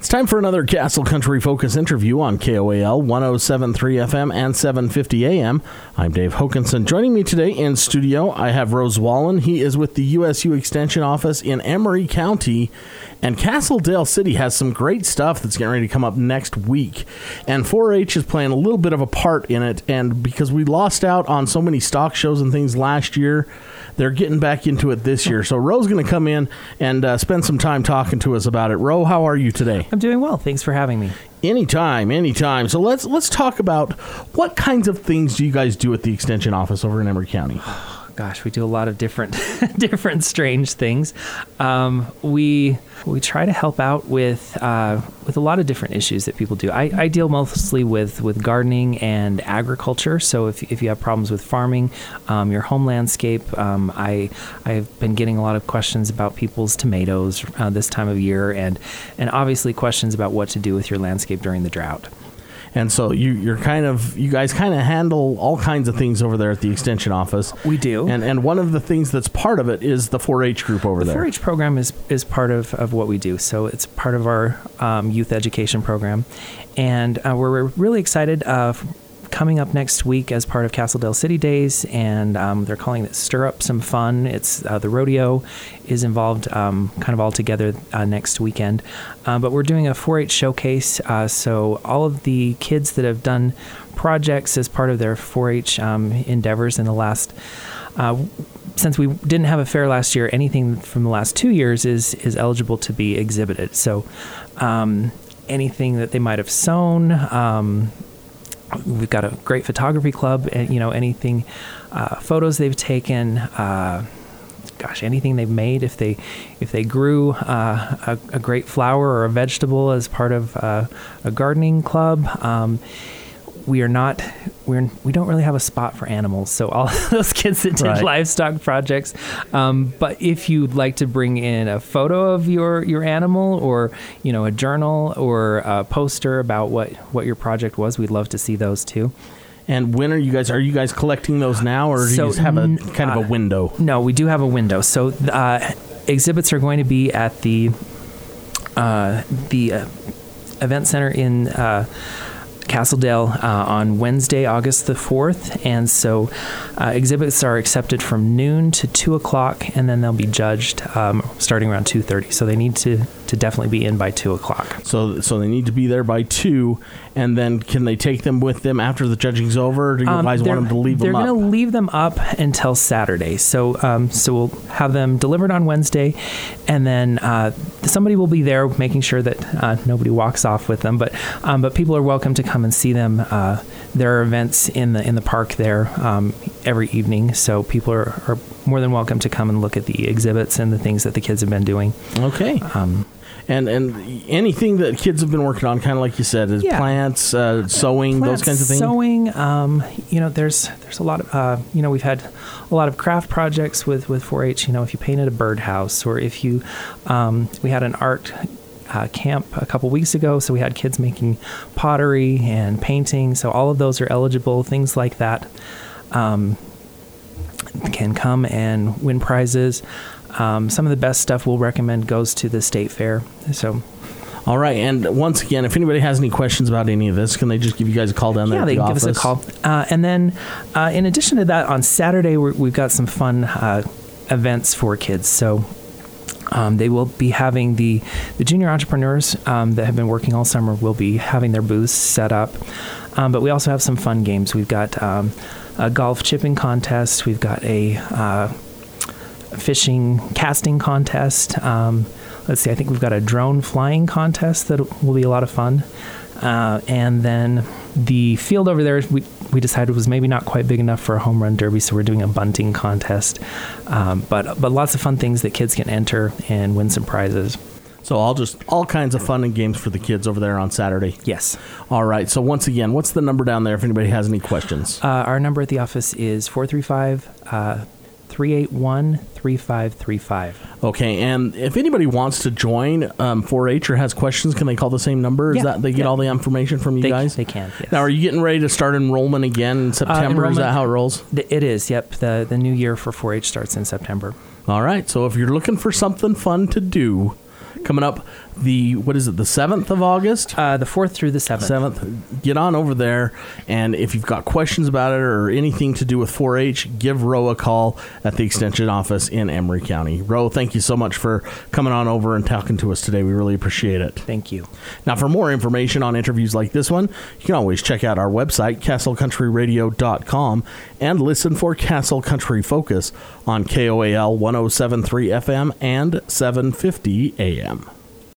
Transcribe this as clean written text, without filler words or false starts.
It's time for another Castle Country Focus interview on KOAL 107.3 FM and 750 AM. I'm Dave Hokanson. Joining me today in studio, I have Rose Wallen. He is with the USU Extension Office in Emery County. And Castledale City has some great stuff that's getting ready to come up next week. And 4-H is playing a little bit of a part in it. And because we lost out on so many stock shows and things last year, they're getting back into it this year. So Ro's going to come in and spend some time talking to us about it. Ro, how are you today? I'm doing well. Thanks for having me. Anytime. So let's talk about what kinds of things do you guys do at the Extension Office over in Emery County? Gosh, we do a lot of different strange things. We try to help out with a lot of different issues that people do. I deal mostly with gardening and agriculture. So if you have problems with farming, your home landscape, I've been getting a lot of questions about people's tomatoes this time of year, and obviously questions about what to do with your landscape during the drought. And so you guys kind of handle all kinds of things over there at the Extension Office. We do. And one of the things that's part of it is the 4-H group over there. The 4-H program is part of what we do. So it's part of our youth education program. And we're really excited coming up next week as part of Castledale City Days, and they're calling it Stir Up Some Fun. It's the rodeo is involved kind of all together next weekend. But we're doing a 4-H showcase, so all of the kids that have done projects as part of their 4-H endeavors in the last since we didn't have a fair last year, anything from the last 2 years is eligible to be exhibited. So anything that they might have sewn, we've got a great photography club, and anything, photos they've taken, anything they've made. If they grew a great flower or a vegetable as part of a gardening club. We don't really have a spot for animals, so all those kids that did livestock projects. But if you'd like to bring in a photo of your animal, or a journal or a poster about what your project was, we'd love to see those too. And when are you guys collecting those now, or do you just have a kind of a window? No, we do have a window. So exhibits are going to be at the event center in Castledale on Wednesday, August the 4th. And so exhibits are accepted from noon to 2 o'clock, and then they'll be judged starting around 2:30. So they need to definitely be in by 2 o'clock. So they need to be there by 2, and then can they take them with them after the judging's over, or do you guys want them to leave them up? They're going to leave them up until Saturday. So we'll have them delivered on Wednesday, and then somebody will be there making sure that nobody walks off with them. But people are welcome to come and see them. There are events in the park there every evening, so people are more than welcome to come and look at the exhibits and the things that the kids have been doing. Okay. And anything that kids have been working on, kind of like you said, is plants, sewing, those kinds of things? Sewing, there's a lot of, we've had a lot of craft projects with 4-H, if you painted a birdhouse, or if you, we had an art camp a couple weeks ago, so we had kids making pottery and painting, so all of those are eligible. Things like that can come and win prizes. Some of the best stuff we'll recommend goes to the state fair. So, all right. And once again, if anybody has any questions about any of this, can they just give you guys a call down there at the office? Yeah, they can give us a call. And then in addition to that, on Saturday, we've got some fun events for kids. So they will be having the junior entrepreneurs that have been working all summer will be having their booths set up. But we also have some fun games. We've got a golf chipping contest. We've got a fishing casting contest. Let's see, I think we've got a drone flying contest that will be a lot of fun. And then the field over there, we decided was maybe not quite big enough for a home run derby, so we're doing a bunting contest. But lots of fun things that kids can enter and win some prizes. So all kinds of fun and games for the kids over there on Saturday. Yes. All right. So once again, what's the number down there if anybody has any questions? Our number at the office is 435-381-3535. Okay, and if anybody wants to join 4-H or has questions, can they call the same number? Is that they get all the information from you guys? They can, yes. Now, are you getting ready to start enrollment again in September? Is that how it rolls? It is, yep. The new year for 4-H starts in September. All right, so if you're looking for something fun to do, coming up the 7th of August? The 4th through the 7th. 7th. Get on over there, and if you've got questions about it or anything to do with 4-H, give Ro a call at the Extension office in Emery County. Ro, thank you so much for coming on over and talking to us today. We really appreciate it. Thank you. Now, for more information on interviews like this one, you can always check out our website, castlecountryradio.com, and listen for Castle Country Focus on KOAL 107.3 FM and 750 AM.